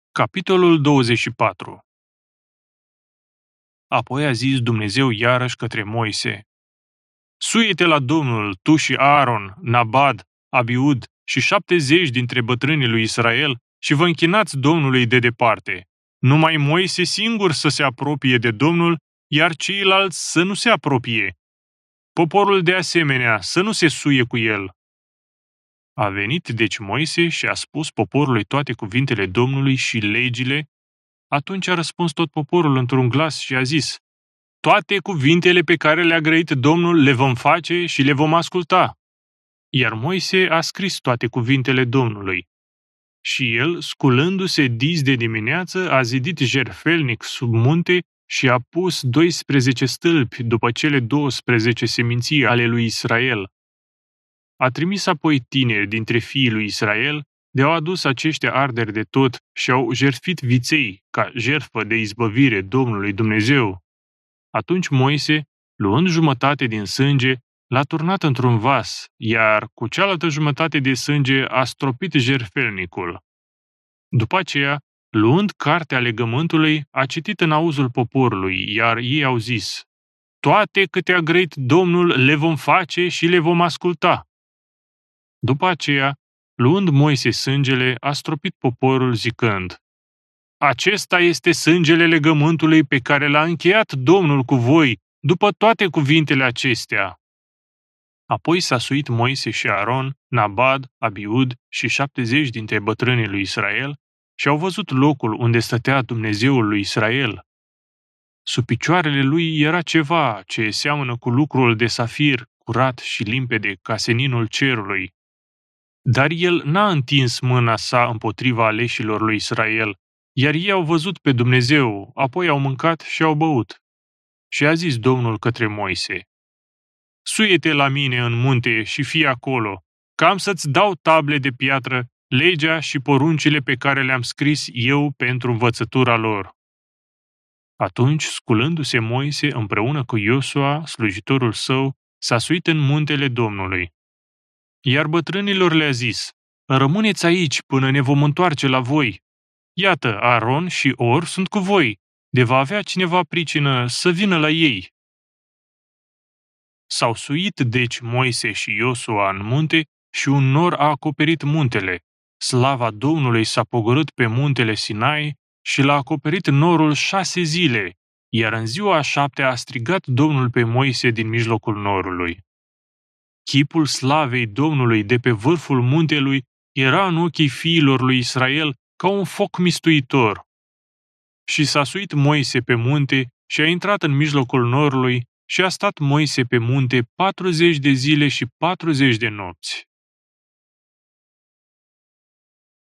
Capitolul 24. Apoi a zis Dumnezeu iarăși către Moise: Suie-te la Domnul, tu și Aaron, Nabad, Abiud și 70 dintre bătrânii lui Israel și vă închinați Domnului de departe. Numai Moise singur să se apropie de Domnul, iar ceilalți să nu se apropie. Poporul de asemenea să nu se suie cu el. A venit deci Moise și a spus poporului toate cuvintele Domnului și legile. Atunci a răspuns tot poporul într-un glas și a zis: Toate cuvintele pe care le-a grăit Domnul le vom face și le vom asculta. Iar Moise a scris toate cuvintele Domnului. Și el, sculându-se dis de dimineață, a zidit jertfelnic sub munte și a pus 12 stâlpi după cele 12 seminții ale lui Israel. A trimis apoi tineri dintre fiii lui Israel, de-au adus aceștia arderi de tot și au jertfit viței ca jertfă de izbăvire Domnului Dumnezeu. Atunci Moise, luând jumătate din sânge, l-a turnat într-un vas, iar cu cealaltă jumătate de sânge a stropit jertfelnicul. După aceea, luând cartea legământului, a citit în auzul poporului, iar ei au zis: Toate câte a grăit Domnul le vom face și le vom asculta. După aceea, luând Moise sângele, a stropit poporul zicând: Acesta este sângele legământului pe care l-a încheiat Domnul cu voi, după toate cuvintele acestea. Apoi s-a suit Moise și Aaron, Nabad, Abiud și 70 dintre bătrânii lui Israel și au văzut locul unde stătea Dumnezeul lui Israel. Sub picioarele lui era ceva ce seamănă cu lucrul de safir, curat și limpede ca seninul cerului. Dar el n-a întins mâna sa împotriva aleșilor lui Israel, iar ei au văzut pe Dumnezeu, apoi au mâncat și au băut. Și a zis Domnul către Moise: Suie-te la mine în munte și fii acolo, că am să-ți dau table de piatră, legea și poruncile pe care le-am scris eu pentru învățătura lor. Atunci, sculându-se Moise împreună cu Iosua, slujitorul său, s-a suit în muntele Domnului. Iar bătrânilor le-a zis: Rămâneți aici până ne vom întoarce la voi. Iată, Aaron și Or sunt cu voi, de va avea cineva pricină să vină la ei. S-au suit deci Moise și Iosua în munte și un nor a acoperit muntele. Slava Domnului s-a pogorât pe muntele Sinai și l-a acoperit norul 6 zile, iar în ziua a 7-a a strigat Domnul pe Moise din mijlocul norului. Chipul slavei Domnului de pe vârful muntelui era în ochii fiilor lui Israel ca un foc mistuitor. Și s-a suit Moise pe munte și a intrat în mijlocul norului și a stat Moise pe munte 40 de zile și 40 de nopți.